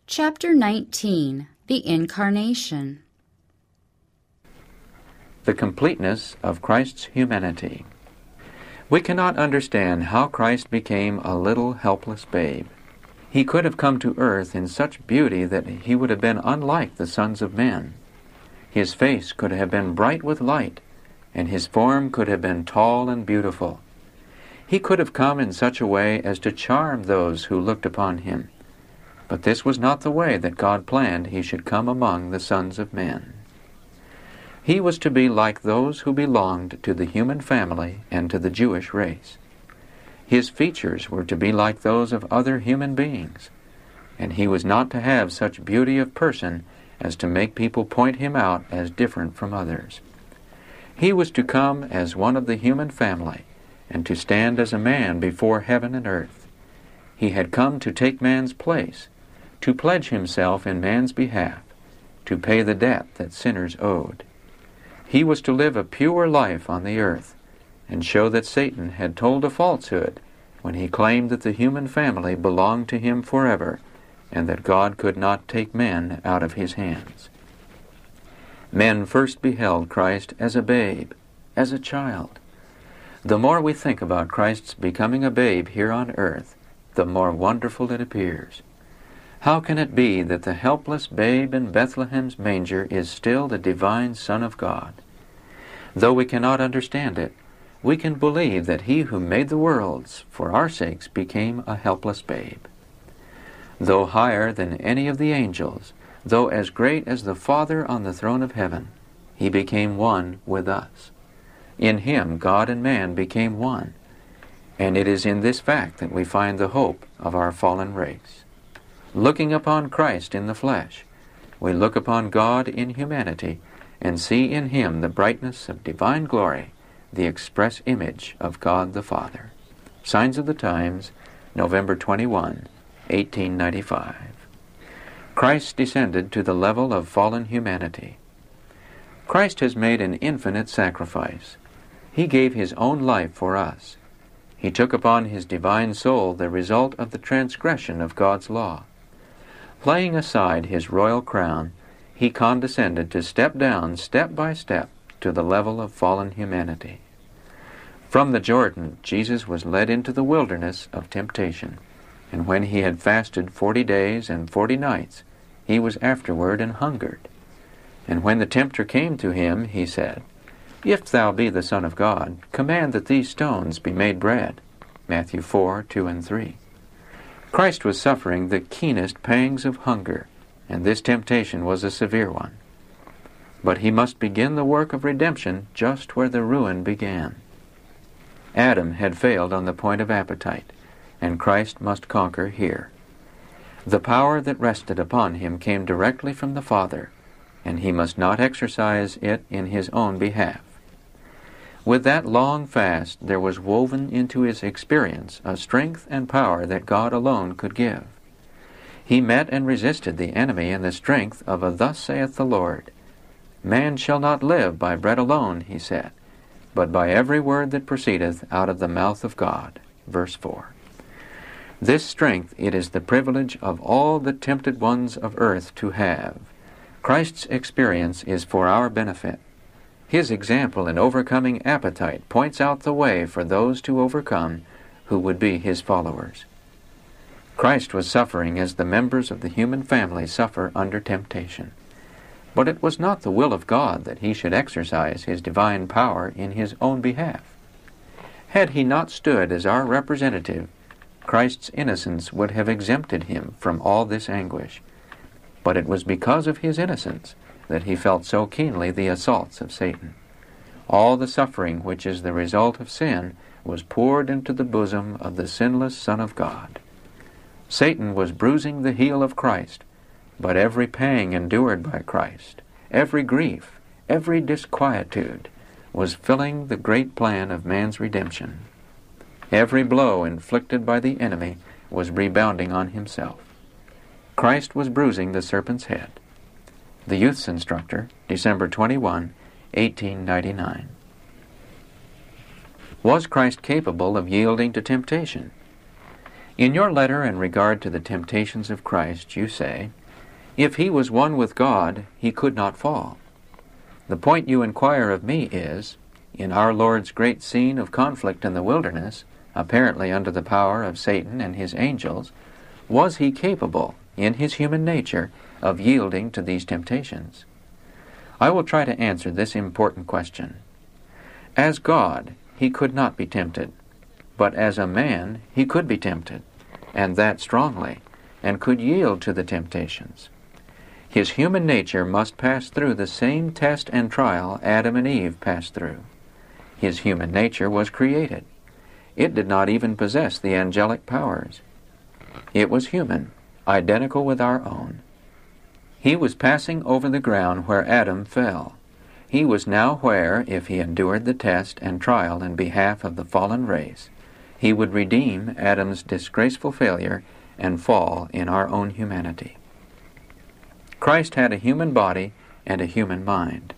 Chapter 19. The Incarnation. The completeness of Christ's humanity. We cannot understand how Christ became a little helpless babe. He could have come to earth in such beauty that he would have been unlike the sons of men. His face could have been bright with light, and his form could have been tall and beautiful. He could have come in such a way as to charm those who looked upon him. But this was not the way that God planned he should come among the sons of men. He was to be like those who belonged to the human family and to the Jewish race. His features were to be like those of other human beings, and he was not to have such beauty of person as to make people point him out as different from others. He was to come as one of the human family, and to stand as a man before heaven and earth. He had come to take man's place, to pledge himself in man's behalf, to pay the debt that sinners owed. He was to live a pure life on the earth, and show that Satan had told a falsehood when he claimed that the human family belonged to him forever, and that God could not take men out of his hands. Men first beheld Christ as a babe, as a child. The more we think about Christ's becoming a babe here on earth, the more wonderful it appears. How can it be that the helpless babe in Bethlehem's manger is still the divine Son of God? Though we cannot understand it, we can believe that he who made the worlds for our sakes became a helpless babe. Though higher than any of the angels, though as great as the Father on the throne of heaven, he became one with us. In him God and man became one, and it is in this fact that we find the hope of our fallen race. Looking upon Christ in the flesh, we look upon God in humanity and see in him the brightness of divine glory, the express image of God the Father. Signs of the Times, November 21, 1895. Christ descended to the level of fallen humanity. Christ has made an infinite sacrifice. He gave his own life for us. He took upon his divine soul the result of the transgression of God's law. Laying aside his royal crown, he condescended to step down step by step to the level of fallen humanity. From the Jordan, Jesus was led into the wilderness of temptation, and when he had fasted 40 days and 40 nights, he was afterward an hungered. And when the tempter came to him, he said, "If thou be the Son of God, command that these stones be made bread." Matthew 4, 2 and 3. Christ was suffering the keenest pangs of hunger, and this temptation was a severe one. But he must begin the work of redemption just where the ruin began. Adam had failed on the point of appetite, and Christ must conquer here. The power that rested upon him came directly from the Father, and he must not exercise it in his own behalf. With that long fast there was woven into his experience a strength and power that God alone could give. He met and resisted the enemy in the strength of a "Thus saith the Lord." "Man shall not live by bread alone," he said, "but by every word that proceedeth out of the mouth of God." Verse 4. This strength it is the privilege of all the tempted ones of earth to have. Christ's experience is for our benefit. His example in overcoming appetite points out the way for those to overcome who would be his followers. Christ was suffering as the members of the human family suffer under temptation. But it was not the will of God that he should exercise his divine power in his own behalf. Had he not stood as our representative, Christ's innocence would have exempted him from all this anguish. But it was because of his innocence that he felt so keenly the assaults of Satan. All the suffering which is the result of sin was poured into the bosom of the sinless Son of God. Satan was bruising the heel of Christ, but every pang endured by Christ, every grief, every disquietude, was filling the great plan of man's redemption. Every blow inflicted by the enemy was rebounding on himself. Christ was bruising the serpent's head. The Youth's Instructor, December 21, 1899. Was Christ capable of yielding to temptation? In your letter in regard to the temptations of Christ, you say, "If he was one with God, he could not fall." The point you inquire of me is, in our Lord's great scene of conflict in the wilderness, apparently under the power of Satan and his angels, was he capable, in his human nature, of yielding to these temptations? I will try to answer this important question. As God, he could not be tempted, but as a man, he could be tempted, and that strongly, and could yield to the temptations. His human nature must pass through the same test and trial Adam and Eve passed through. His human nature was created. It did not even possess the angelic powers. It was human, identical with our own. He was passing over the ground where Adam fell. He was now where, if he endured the test and trial in behalf of the fallen race, he would redeem Adam's disgraceful failure and fall in our own humanity. Christ had a human body and a human mind.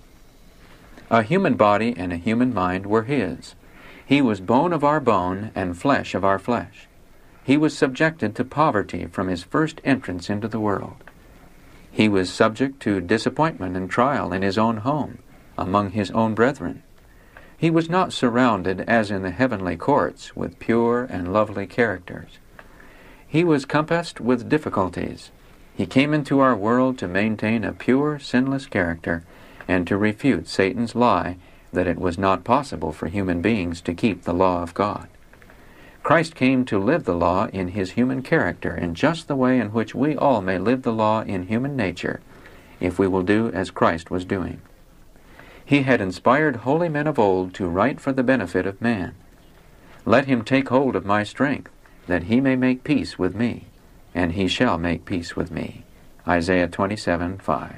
A human body and a human mind were his. He was bone of our bone and flesh of our flesh. He was subjected to poverty from his first entrance into the world. He was subject to disappointment and trial in his own home, among his own brethren. He was not surrounded, as in the heavenly courts, with pure and lovely characters. He was compassed with difficulties. He came into our world to maintain a pure, sinless character and to refute Satan's lie that it was not possible for human beings to keep the law of God. Christ came to live the law in his human character in just the way in which we all may live the law in human nature, if we will do as Christ was doing. He had inspired holy men of old to write for the benefit of man. "Let him take hold of my strength, that he may make peace with me, and he shall make peace with me." Isaiah 27:5.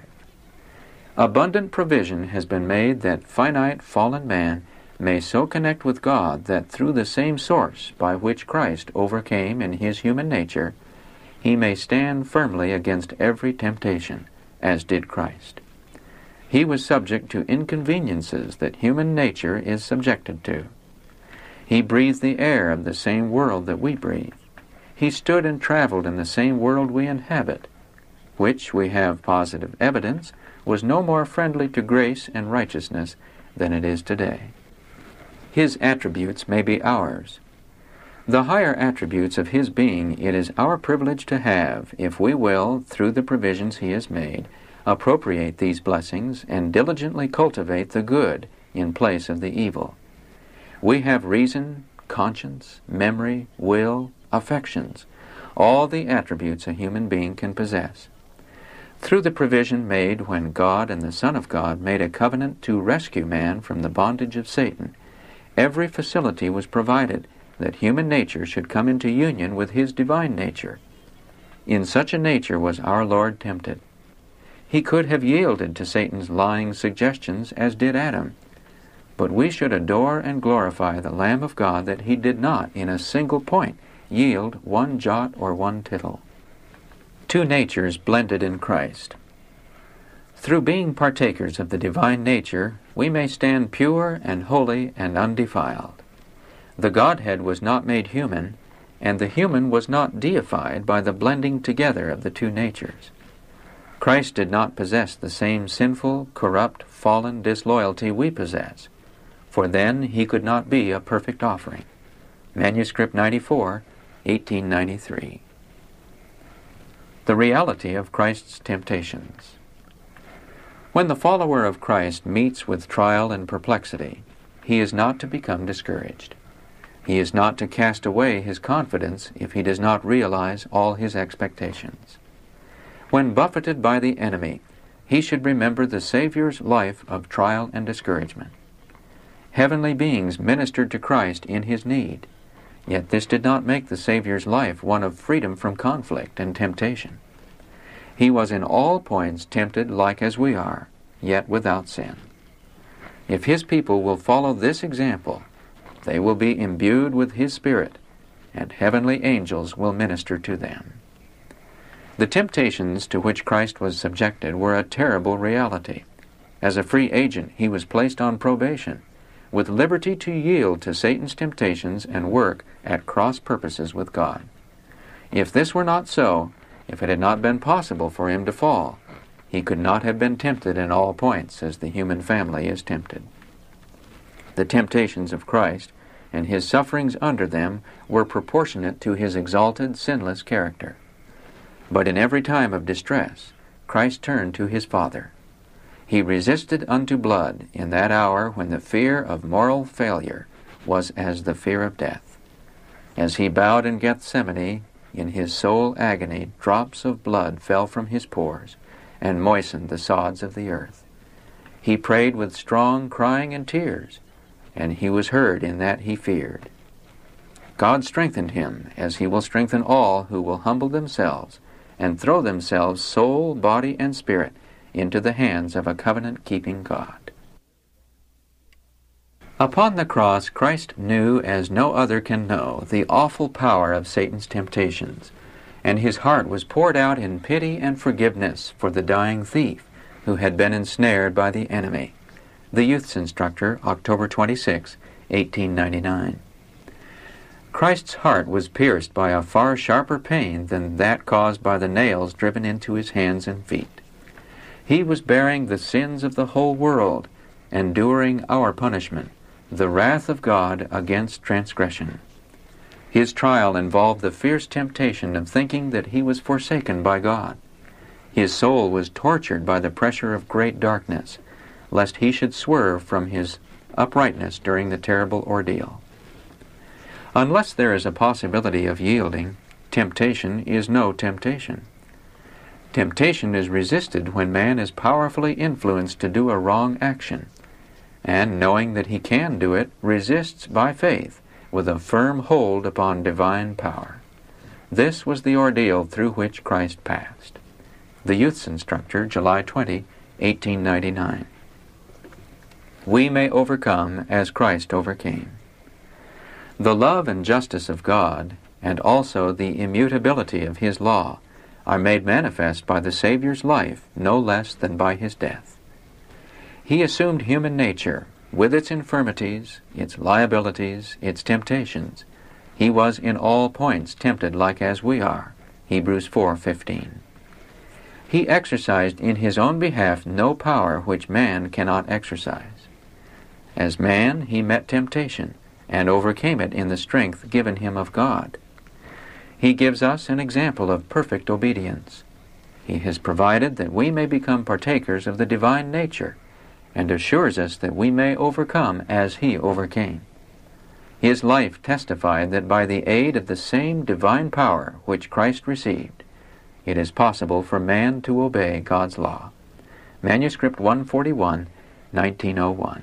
Abundant provision has been made that finite fallen man may so connect with God that through the same source by which Christ overcame in his human nature, he may stand firmly against every temptation, as did Christ. He was subject to inconveniences that human nature is subjected to. He breathed the air of the same world that we breathe. He stood and traveled in the same world we inhabit, which, we have positive evidence, was no more friendly to grace and righteousness than it is today. His attributes may be ours. The higher attributes of his being it is our privilege to have, if we will, through the provisions he has made, appropriate these blessings and diligently cultivate the good in place of the evil. We have reason, conscience, memory, will, affections, all the attributes a human being can possess. Through the provision made when God and the Son of God made a covenant to rescue man from the bondage of Satan, every facility was provided that human nature should come into union with his divine nature. In such a nature was our Lord tempted. He could have yielded to Satan's lying suggestions as did Adam, but we should adore and glorify the Lamb of God that he did not, in a single point, yield one jot or one tittle. Two natures blended in Christ. Through being partakers of the divine nature, we may stand pure and holy and undefiled. The Godhead was not made human, and the human was not deified by the blending together of the two natures. Christ did not possess the same sinful, corrupt, fallen disloyalty we possess, for then he could not be a perfect offering. Manuscript 94, 1893. The reality of Christ's temptations. When the follower of Christ meets with trial and perplexity, he is not to become discouraged. He is not to cast away his confidence if he does not realize all his expectations. When buffeted by the enemy, he should remember the Savior's life of trial and discouragement. Heavenly beings ministered to Christ in his need, yet this did not make the Savior's life one of freedom from conflict and temptation. He was in all points tempted like as we are, yet without sin. If his people will follow this example, they will be imbued with his Spirit, and heavenly angels will minister to them. The temptations to which Christ was subjected were a terrible reality. As a free agent, he was placed on probation, with liberty to yield to Satan's temptations and work at cross purposes with God. If this were not so, if it had not been possible for him to fall, he could not have been tempted in all points as the human family is tempted. The temptations of Christ and his sufferings under them were proportionate to his exalted, sinless character. But in every time of distress, Christ turned to his Father. He resisted unto blood in that hour when the fear of moral failure was as the fear of death. As he bowed in Gethsemane, in his soul agony, drops of blood fell from his pores and moistened the sods of the earth. He prayed with strong crying and tears, and he was heard in that he feared. God strengthened him, as he will strengthen all who will humble themselves and throw themselves, soul, body, and spirit, into the hands of a covenant-keeping God. Upon the cross, Christ knew, as no other can know, the awful power of Satan's temptations, and his heart was poured out in pity and forgiveness for the dying thief who had been ensnared by the enemy. The Youth's Instructor, October 26, 1899. Christ's heart was pierced by a far sharper pain than that caused by the nails driven into his hands and feet. He was bearing the sins of the whole world, enduring our punishment, the wrath of God against transgression. His trial involved the fierce temptation of thinking that he was forsaken by God. His soul was tortured by the pressure of great darkness, lest he should swerve from his uprightness during the terrible ordeal. Unless there is a possibility of yielding, temptation is no temptation. Temptation is resisted when man is powerfully influenced to do a wrong action, and knowing that he can do it, resists by faith with a firm hold upon divine power. This was the ordeal through which Christ passed. The Youth's Instructor, July 20, 1899. We may overcome as Christ overcame. The love and justice of God, and also the immutability of his law, are made manifest by the Savior's life no less than by his death. He assumed human nature, with its infirmities, its liabilities, its temptations. He was in all points tempted like as we are. Hebrews 4:15. He exercised in his own behalf no power which man cannot exercise. As man, he met temptation, and overcame it in the strength given him of God. He gives us an example of perfect obedience. He has provided that we may become partakers of the divine nature, and assures us that we may overcome as he overcame. His life testified that by the aid of the same divine power which Christ received, it is possible for man to obey God's law. Manuscript 141, 1901.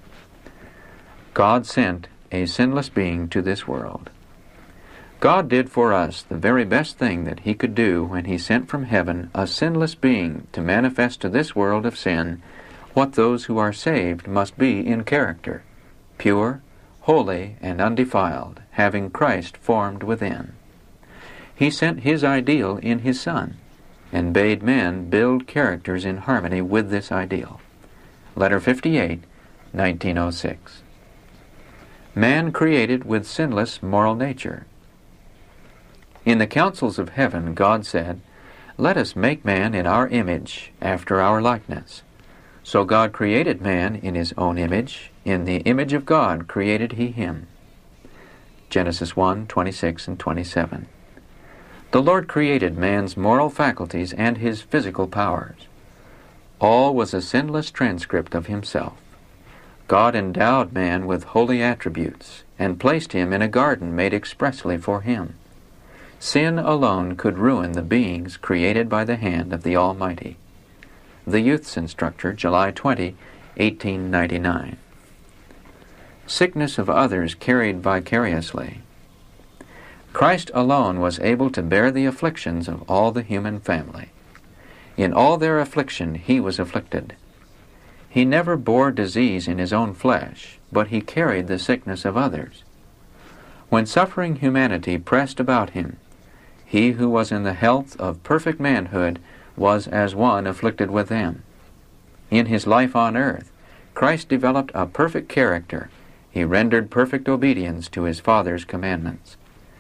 God sent a sinless being to this world. God did for us the very best thing that he could do when he sent from heaven a sinless being to manifest to this world of sin what those who are saved must be in character, pure, holy, and undefiled, having Christ formed within. He sent his ideal in his Son, and bade men build characters in harmony with this ideal. Letter 58, 1906. Man created with sinless moral nature. In the councils of heaven, God said, "Let us make man in our image, after our likeness." So God created man in his own image. In the image of God created he him. Genesis 1, 26 and 27. The Lord created man's moral faculties and his physical powers. All was a sinless transcript of himself. God endowed man with holy attributes and placed him in a garden made expressly for him. Sin alone could ruin the beings created by the hand of the Almighty. The Youth's Instructor, July 20, 1899. Sickness of others carried vicariously. Christ alone was able to bear the afflictions of all the human family. In all their affliction he was afflicted. He never bore disease in his own flesh, but he carried the sickness of others. When suffering humanity pressed about him, he who was in the health of perfect manhood was as one afflicted with them. In his life on earth, Christ developed a perfect character. He rendered perfect obedience to his Father's commandments.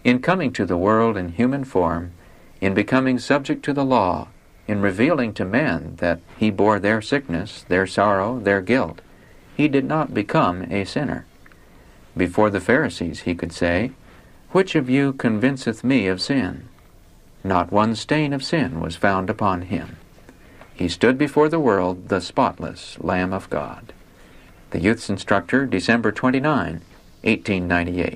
In coming to the world in human form, in becoming subject to the law, in revealing to men that he bore their sickness, their sorrow, their guilt, he did not become a sinner. Before the Pharisees he could say, "Which of you convinceth me of sin?" Not one stain of sin was found upon him. He stood before the world the spotless Lamb of God. The Youth's Instructor, December 29, 1898.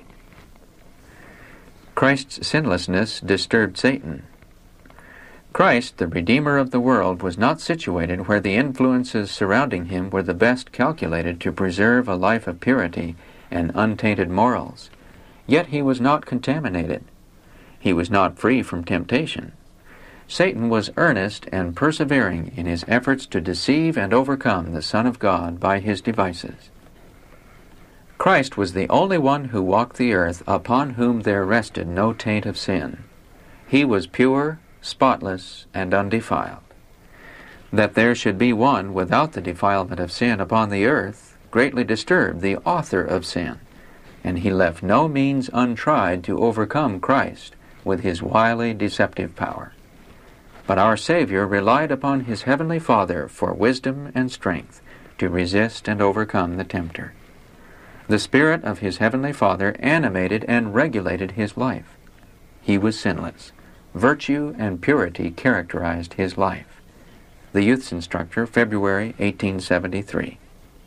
Christ's sinlessness disturbed Satan. Christ, the Redeemer of the world, was not situated where the influences surrounding him were the best calculated to preserve a life of purity and untainted morals. Yet he was not contaminated. He was not free from temptation. Satan was earnest and persevering in his efforts to deceive and overcome the Son of God by his devices. Christ was the only one who walked the earth upon whom there rested no taint of sin. He was pure, spotless, and undefiled. That there should be one without the defilement of sin upon the earth greatly disturbed the author of sin, and he left no means untried to overcome Christ with his wily, deceptive power. But our Savior relied upon his heavenly Father for wisdom and strength to resist and overcome the tempter. The Spirit of his heavenly Father animated and regulated his life. He was sinless. Virtue and purity characterized his life. The Youth's Instructor, February 1873.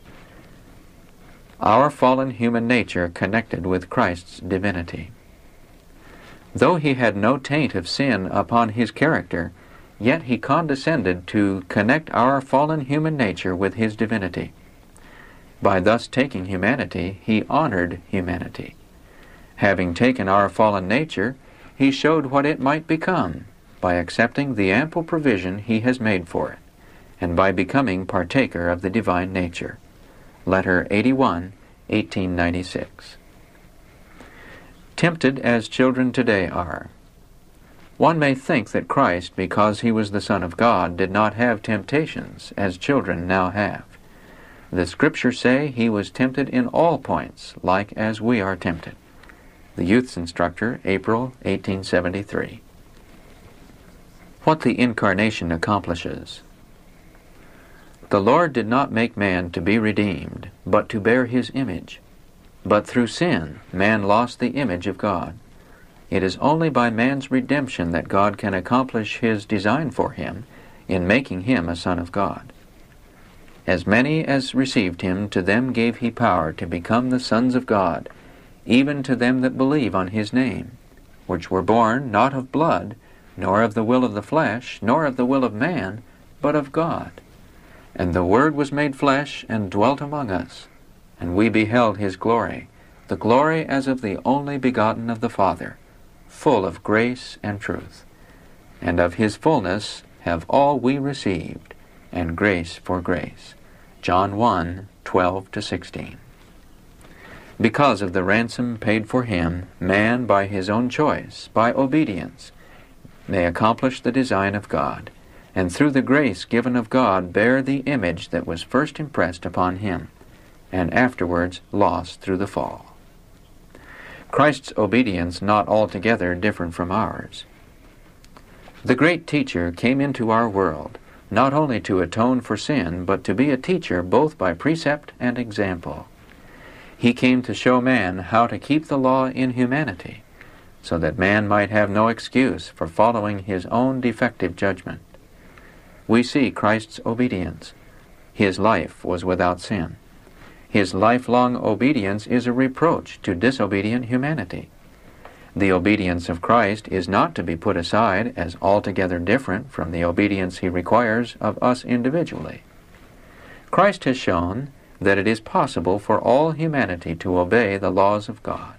Our fallen human nature connected with Christ's divinity. Though he had no taint of sin upon his character, yet he condescended to connect our fallen human nature with his divinity. By thus taking humanity, he honored humanity. Having taken our fallen nature, he showed what it might become by accepting the ample provision he has made for it, and by becoming partaker of the divine nature. Letter 81, 1896. Tempted as children today are. One may think that Christ, because he was the Son of God, did not have temptations as children now have. The Scriptures say he was tempted in all points, like as we are tempted. The Youth's Instructor, April 1873. What the Incarnation accomplishes. The Lord did not make man to be redeemed, but to bear his image. But through sin, man lost the image of God. It is only by man's redemption that God can accomplish his design for him in making him a son of God. As many as received him, to them gave he power to become the sons of God, even to them that believe on his name, which were born not of blood, nor of the will of the flesh, nor of the will of man, but of God. And the Word was made flesh, and dwelt among us, and we beheld his glory, the glory as of the only begotten of the Father, full of grace and truth. And of his fullness have all we received, and grace for grace. John 1, 12-16. Because of the ransom paid for him, man, by his own choice, by obedience, may accomplish the design of God, and through the grace given of God bear the image that was first impressed upon him, and afterwards lost through the fall. Christ's obedience not altogether different from ours. The great teacher came into our world, not only to atone for sin, but to be a teacher both by precept and example. He came to show man how to keep the law in humanity, so that man might have no excuse for following his own defective judgment. We see Christ's obedience. His life was without sin. His lifelong obedience is a reproach to disobedient humanity. The obedience of Christ is not to be put aside as altogether different from the obedience he requires of us individually. Christ has shown that it is possible for all humanity to obey the laws of God.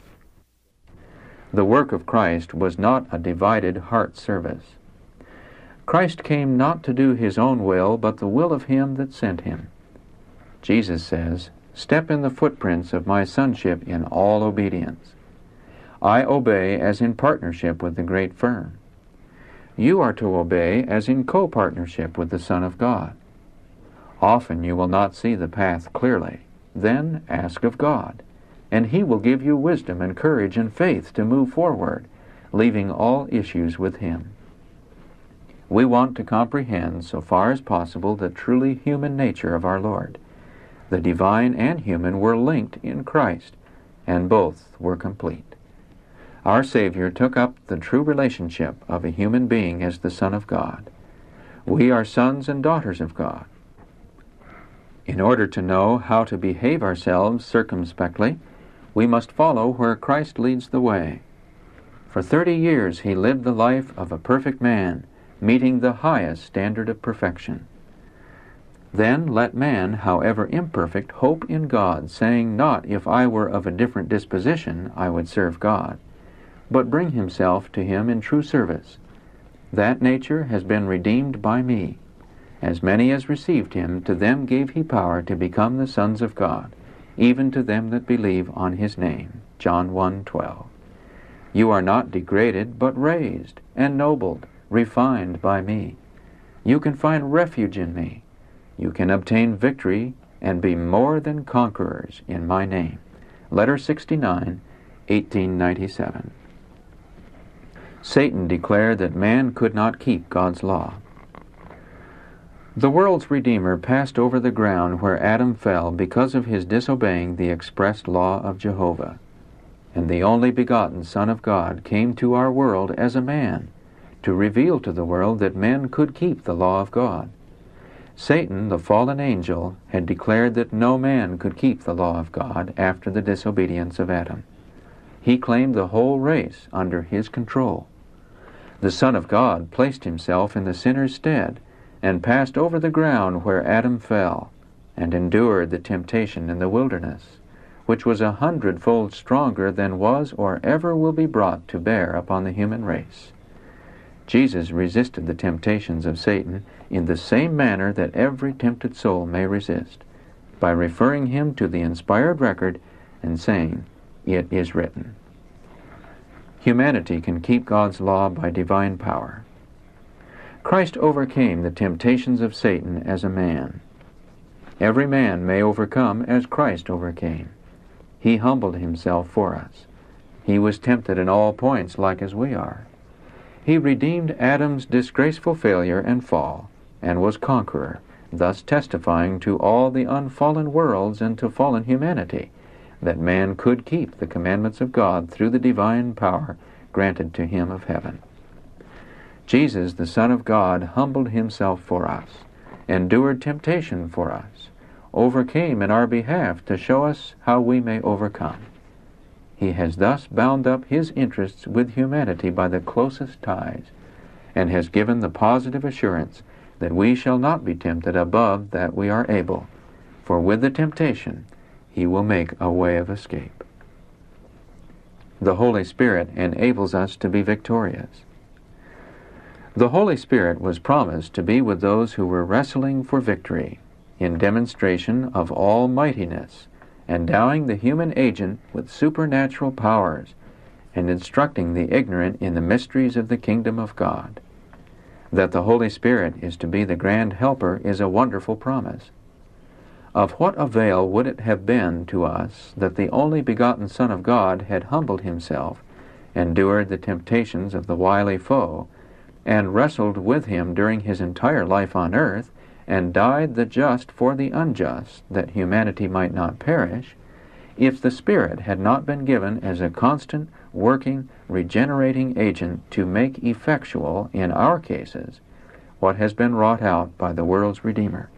The work of Christ was not a divided heart service. Christ came not to do his own will, but the will of him that sent him. Jesus says, "Step in the footprints of my sonship in all obedience." I obey as in partnership with the great firm. You are to obey as in co-partnership with the Son of God. Often you will not see the path clearly. Then ask of God, and He will give you wisdom and courage and faith to move forward, leaving all issues with Him. We want to comprehend, so far as possible, the truly human nature of our Lord. The divine and human were linked in Christ, and both were complete. Our Savior took up the true relationship of a human being as the Son of God. We are sons and daughters of God. In order to know how to behave ourselves circumspectly, we must follow where Christ leads the way. For 30 years He lived the life of a perfect man, meeting the highest standard of perfection. Then let man, however imperfect, hope in God, saying, "Not if I were of a different disposition I would serve God," but bring himself to Him in true service. That nature has been redeemed by me. As many as received Him, to them gave He power to become the sons of God, even to them that believe on His name. John 1:12. You are not degraded, but raised, ennobled, refined by me. You can find refuge in me. You can obtain victory and be more than conquerors in my name. Letter 69, 1897. Satan declared that man could not keep God's law. The world's Redeemer passed over the ground where Adam fell because of his disobeying the expressed law of Jehovah. And the only begotten Son of God came to our world as a man, to reveal to the world that men could keep the law of God. Satan, the fallen angel, had declared that no man could keep the law of God after the disobedience of Adam. He claimed the whole race under his control. The Son of God placed Himself in the sinner's stead and passed over the ground where Adam fell and endured the temptation in the wilderness, which was 100-fold stronger than was or ever will be brought to bear upon the human race. Jesus resisted the temptations of Satan in the same manner that every tempted soul may resist, by referring him to the inspired record and saying, "It is written." Humanity can keep God's law by divine power. Christ overcame the temptations of Satan as a man. Every man may overcome as Christ overcame. He humbled Himself for us. He was tempted in all points like as we are. He redeemed Adam's disgraceful failure and fall, and was conqueror, thus testifying to all the unfallen worlds and to fallen humanity that man could keep the commandments of God through the divine power granted to him of heaven. Jesus, the Son of God, humbled Himself for us, endured temptation for us, overcame in our behalf to show us how we may overcome. He has thus bound up His interests with humanity by the closest ties, and has given the positive assurance that we shall not be tempted above that we are able, for with the temptation He will make a way of escape. The Holy Spirit enables us to be victorious. The Holy Spirit was promised to be with those who were wrestling for victory, in demonstration of almightiness, endowing the human agent with supernatural powers, and instructing the ignorant in the mysteries of the kingdom of God. That the Holy Spirit is to be the grand helper is a wonderful promise. Of what avail would it have been to us that the only begotten Son of God had humbled Himself, endured the temptations of the wily foe, and wrestled with Him during His entire life on earth, and died the just for the unjust, that humanity might not perish, if the Spirit had not been given as a constant, working, regenerating agent to make effectual, in our cases, what has been wrought out by the world's Redeemer.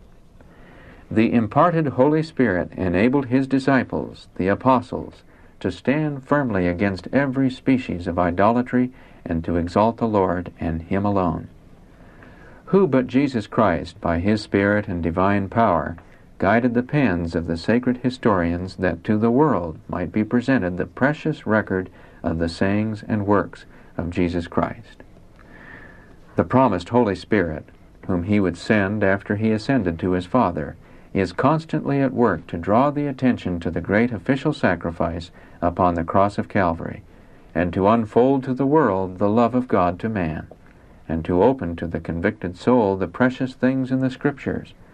The imparted Holy Spirit enabled His disciples, the apostles, to stand firmly against every species of idolatry and to exalt the Lord and Him alone. Who but Jesus Christ, by His Spirit and divine power, guided the pens of the sacred historians that to the world might be presented the precious record of the sayings and works of Jesus Christ. The promised Holy Spirit, whom He would send after He ascended to His Father, is constantly at work to draw the attention to the great official sacrifice upon the cross of Calvary, and to unfold to the world the love of God to man, and to open to the convicted soul the precious things in the Scriptures,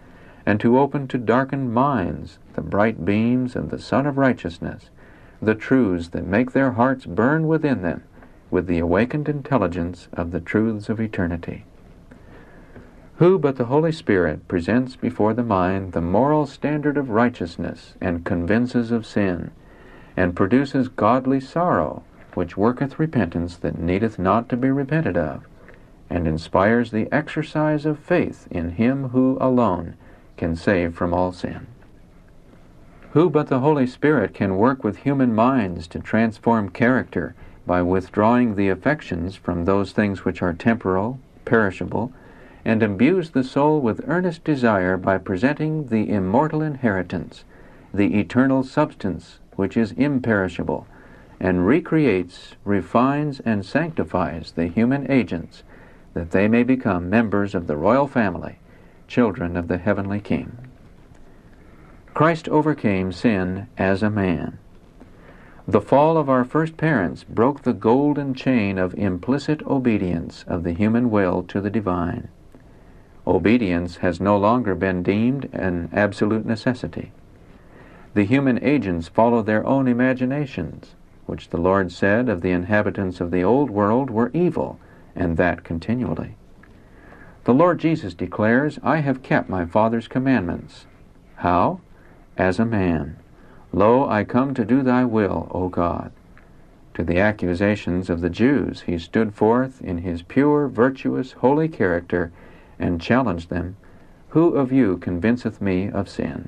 and to open to darkened minds the bright beams of the Sun of Righteousness, the truths that make their hearts burn within them with the awakened intelligence of the truths of eternity. Who but the Holy Spirit presents before the mind the moral standard of righteousness, and convinces of sin, and produces godly sorrow, which worketh repentance that needeth not to be repented of, and inspires the exercise of faith in Him who alone can save from all sin? Who but the Holy Spirit can work with human minds to transform character by withdrawing the affections from those things which are temporal, perishable, and imbues the soul with earnest desire by presenting the immortal inheritance, the eternal substance which is imperishable, and recreates, refines, and sanctifies the human agents, that they may become members of the royal family, children of the heavenly King? Christ overcame sin as a man. The fall of our first parents broke the golden chain of implicit obedience of the human will to the divine. Obedience has no longer been deemed an absolute necessity. The human agents follow their own imaginations, which the Lord said of the inhabitants of the old world were evil, and that continually. The Lord Jesus declares, "I have kept my Father's commandments." How? As a man. "Lo, I come to do thy will, O God." To the accusations of the Jews, he stood forth in his pure, virtuous, holy character, and challenged them, "Who of you convinceth me of sin?"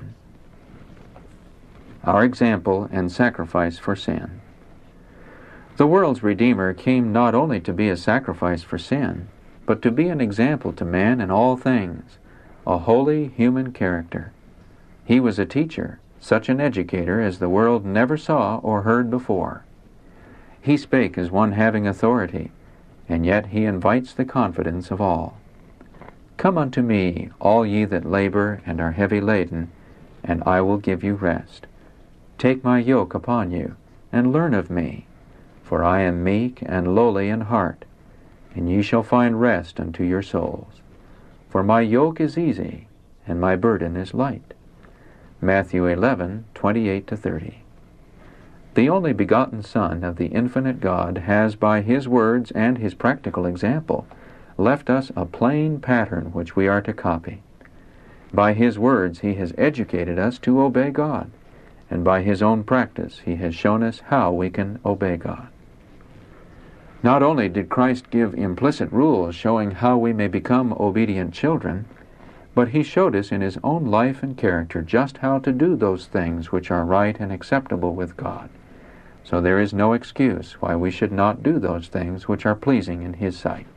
Our example and sacrifice for sin. The world's Redeemer came not only to be a sacrifice for sin, but to be an example to man in all things, a holy human character. He was a teacher, such an educator as the world never saw or heard before. He spake as one having authority, and yet he invites the confidence of all. "Come unto me, all ye that labor and are heavy laden, and I will give you rest. Take my yoke upon you, and learn of me, for I am meek and lowly in heart, and ye shall find rest unto your souls. For my yoke is easy, and my burden is light." Matthew 11:28-30. The only begotten Son of the infinite God has, by His words and His practical example, left us a plain pattern which we are to copy. By His words He has educated us to obey God, and by His own practice He has shown us how we can obey God. Not only did Christ give implicit rules showing how we may become obedient children, but He showed us in His own life and character just how to do those things which are right and acceptable with God. So there is no excuse why we should not do those things which are pleasing in His sight.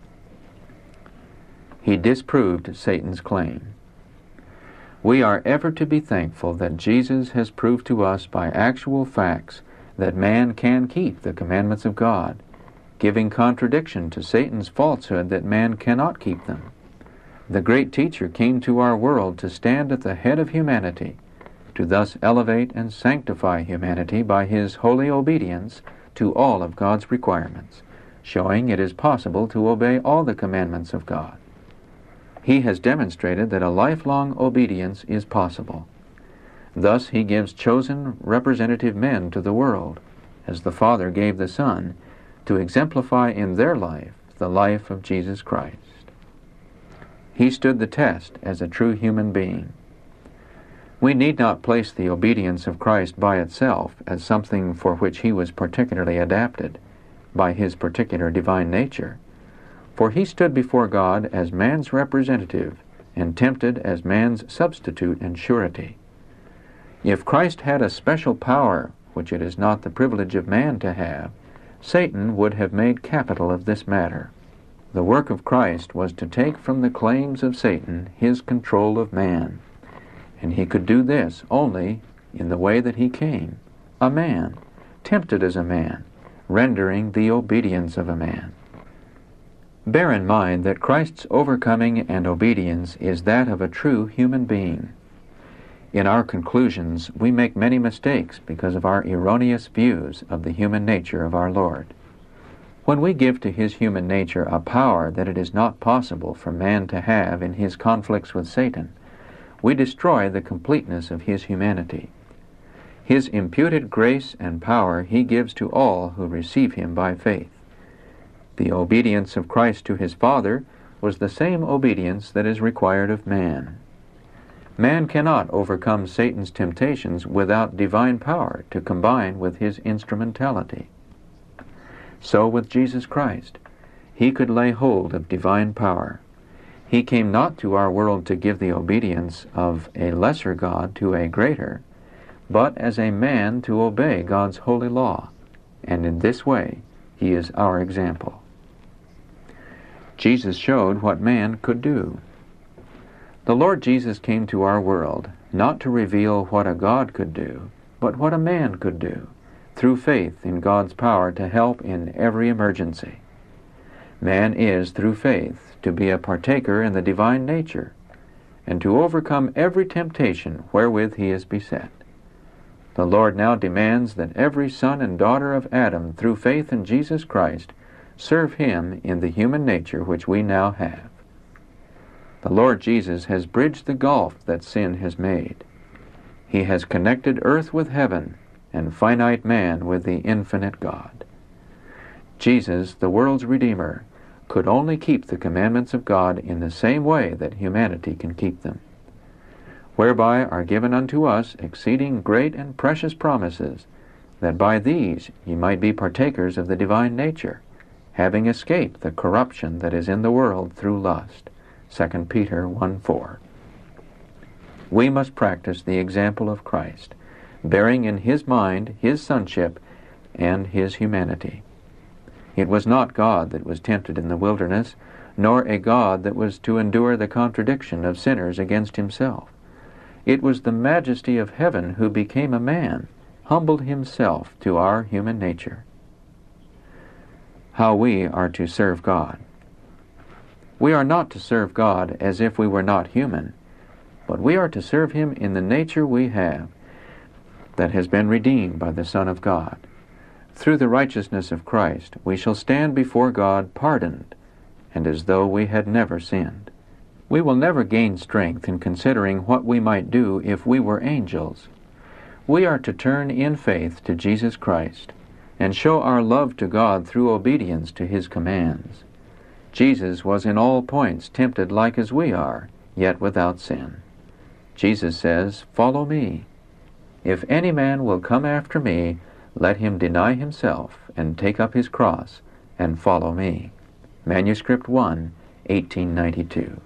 He disproved Satan's claim. We are ever to be thankful that Jesus has proved to us by actual facts that man can keep the commandments of God, giving contradiction to Satan's falsehood that man cannot keep them. The great teacher came to our world to stand at the head of humanity, to thus elevate and sanctify humanity by His holy obedience to all of God's requirements, showing it is possible to obey all the commandments of God. He has demonstrated that a lifelong obedience is possible. Thus He gives chosen representative men to the world, as the Father gave the Son, to exemplify in their life the life of Jesus Christ. He stood the test as a true human being. We need not place the obedience of Christ by itself as something for which He was particularly adapted, by His particular divine nature, for He stood before God as man's representative and tempted as man's substitute and surety. If Christ had a special power which it is not the privilege of man to have, Satan would have made capital of this matter. The work of Christ was to take from the claims of Satan his control of man, and He could do this only in the way that He came, a man, tempted as a man, rendering the obedience of a man. Bear in mind that Christ's overcoming and obedience is that of a true human being. In our conclusions, we make many mistakes because of our erroneous views of the human nature of our Lord. When we give to His human nature a power that it is not possible for man to have in his conflicts with Satan, we destroy the completeness of his humanity. His imputed grace and power he gives to all who receive him by faith. The obedience of Christ to his Father was the same obedience that is required of man. Man cannot overcome Satan's temptations without divine power to combine with his instrumentality. So with Jesus Christ, he could lay hold of divine power. He came not to our world to give the obedience of a lesser God to a greater, but as a man to obey God's holy law, and in this way he is our example. Jesus showed what man could do. The Lord Jesus came to our world not to reveal what a God could do, but what a man could do, through faith in God's power to help in every emergency. Man is, through faith, to be a partaker in the divine nature, and to overcome every temptation wherewith he is beset. The Lord now demands that every son and daughter of Adam, through faith in Jesus Christ, serve him in the human nature which we now have. The Lord Jesus has bridged the gulf that sin has made. He has connected earth with heaven and finite man with the infinite God. Jesus, the world's Redeemer, could only keep the commandments of God in the same way that humanity can keep them, whereby are given unto us exceeding great and precious promises, that by these ye might be partakers of the divine nature, having escaped the corruption that is in the world through lust. 2 Peter 1:4. We must practice the example of Christ, bearing in his mind his sonship and his humanity. It was not God that was tempted in the wilderness, nor a God that was to endure the contradiction of sinners against himself. It was the majesty of heaven who became a man, humbled himself to our human nature. How we are to serve God. We are not to serve God as if we were not human, but we are to serve him in the nature we have that has been redeemed by the Son of God. Through the righteousness of Christ, we shall stand before God pardoned, and as though we had never sinned. We will never gain strength in considering what we might do if we were angels. We are to turn in faith to Jesus Christ, and show our love to God through obedience to his commands. Jesus was in all points tempted like as we are, yet without sin. Jesus says, "Follow me. If any man will come after me, let him deny himself and take up his cross and follow me." Manuscript 1, 1892.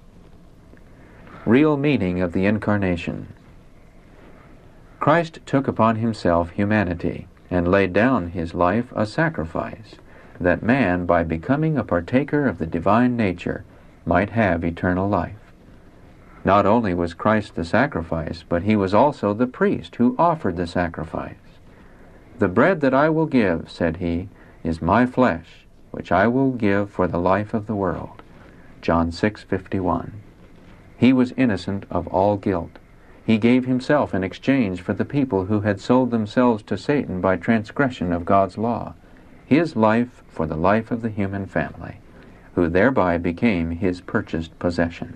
Real meaning of the Incarnation. Christ took upon himself humanity and laid down his life a sacrifice, that man, by becoming a partaker of the divine nature, might have eternal life. Not only was Christ the sacrifice, but he was also the priest who offered the sacrifice. "The bread that I will give," said he, "is my flesh, which I will give for the life of the world." John 6:51. He was innocent of all guilt. He gave himself in exchange for the people who had sold themselves to Satan by transgression of God's law, his life for the life of the human family, who thereby became his purchased possession.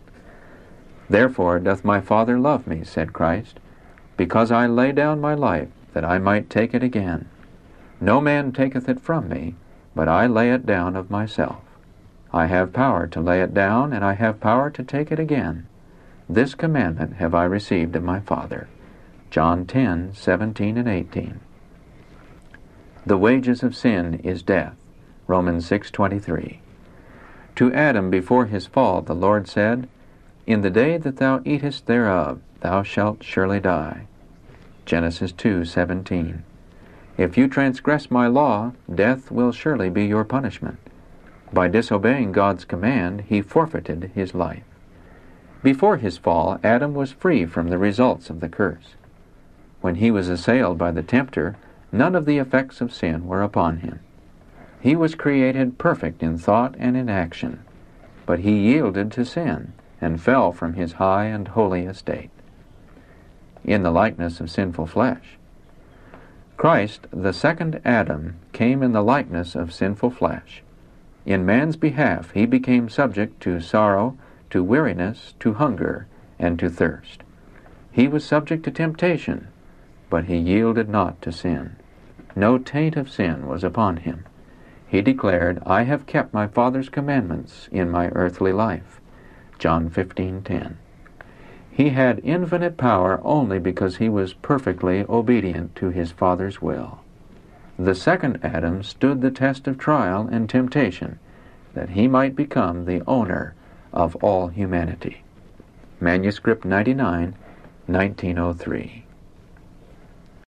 "Therefore doth my Father love me," said Christ, "because I lay down my life, that I might take it again. No man taketh it from me, but I lay it down of myself. I have power to lay it down, and I have power to take it again. This commandment have I received of my Father." John 10:17 and 18. The wages of sin is death. Romans 6:23. To Adam before his fall the Lord said, "In the day that thou eatest thereof, thou shalt surely die." Genesis 2:17. "If you transgress my law, death will surely be your punishment." By disobeying God's command, he forfeited his life. Before his fall, Adam was free from the results of the curse. When he was assailed by the tempter, none of the effects of sin were upon him. He was created perfect in thought and in action, but he yielded to sin and fell from his high and holy estate. In the likeness of sinful flesh. Christ, the second Adam, came in the likeness of sinful flesh. In man's behalf he became subject to sorrow, to weariness, to hunger, and to thirst. He was subject to temptation, but he yielded not to sin. No taint of sin was upon him. He declared, I have kept my Father's commandments in my earthly life. John 15:10. He had infinite power only because he was perfectly obedient to his Father's will. The second Adam stood the test of trial and temptation, that he might become the owner of all humanity. Manuscript 99, 1903.